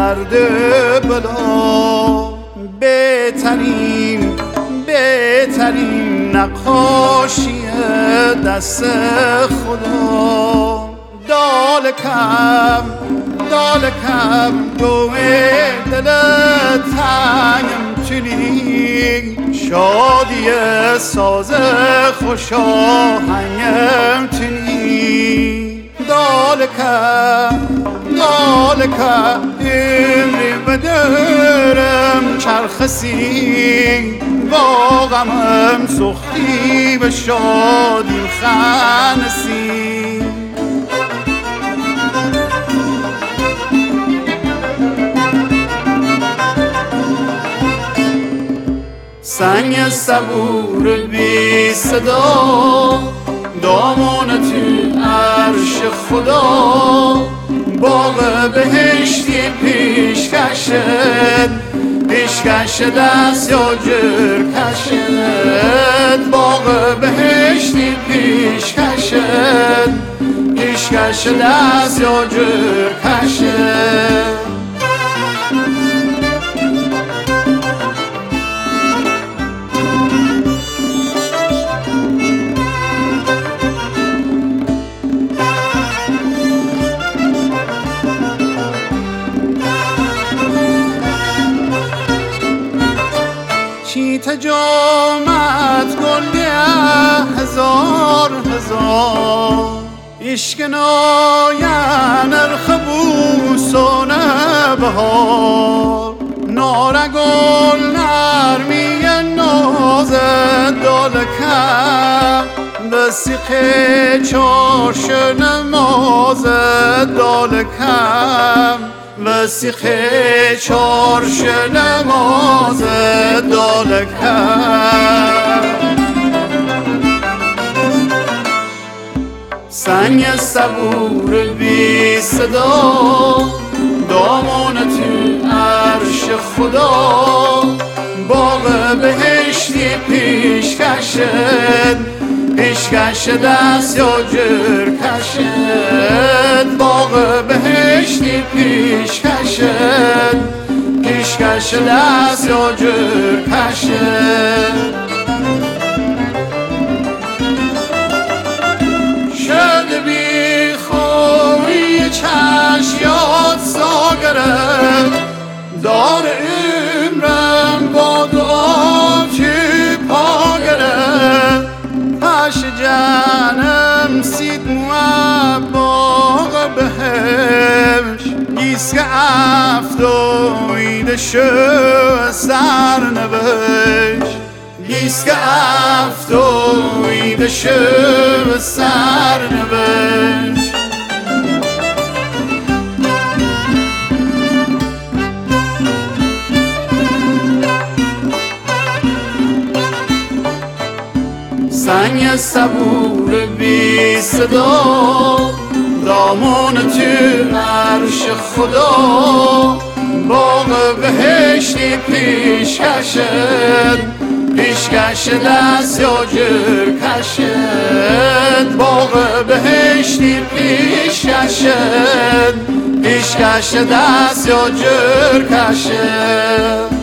درد بلا. بهترین نقاشی دست خدا. دال کم دوه دل تنگم تونی، شادی ساز خوش آهنگم تونی. دال کم امری بدرم چرخسی، با غمم سختی به شادی خنسی. سنگ صبور بی صدا، دامان تو عرش خدا. باغ بهشتی پیشکشت دست یا جر کشت. باغ بهشتی پیشکشت دست یا جر کشت. چیت جامت گل هزار عشق ناین ارخبوسان بهار. نار گل نرمی ناز دالکم، بسیخ چارش نماز دالکم. وسیخ چارش نماز دالکم. سنگ صبور بی صدا، دامان تو عرش خدا. باغ بهشتی پیشکشت دست یا جر کشت. باغ بهشتی پیشکشت دست یا جر کشت. شد بی خوری چشم یاد ساگرم، دار عمرم با دعا چی پا گرم. پش جانم سید مواب باغ بهش، گیسک افتویده شو سر نوش. گیسک افتویده شو سر نوش. سنگ صبور بی صدا، دامان تو عرش خدا. باغ بهشتی پیشکشت دست یا جر کشت. باغ بهشتی پیشکشت دست یا جر کشت.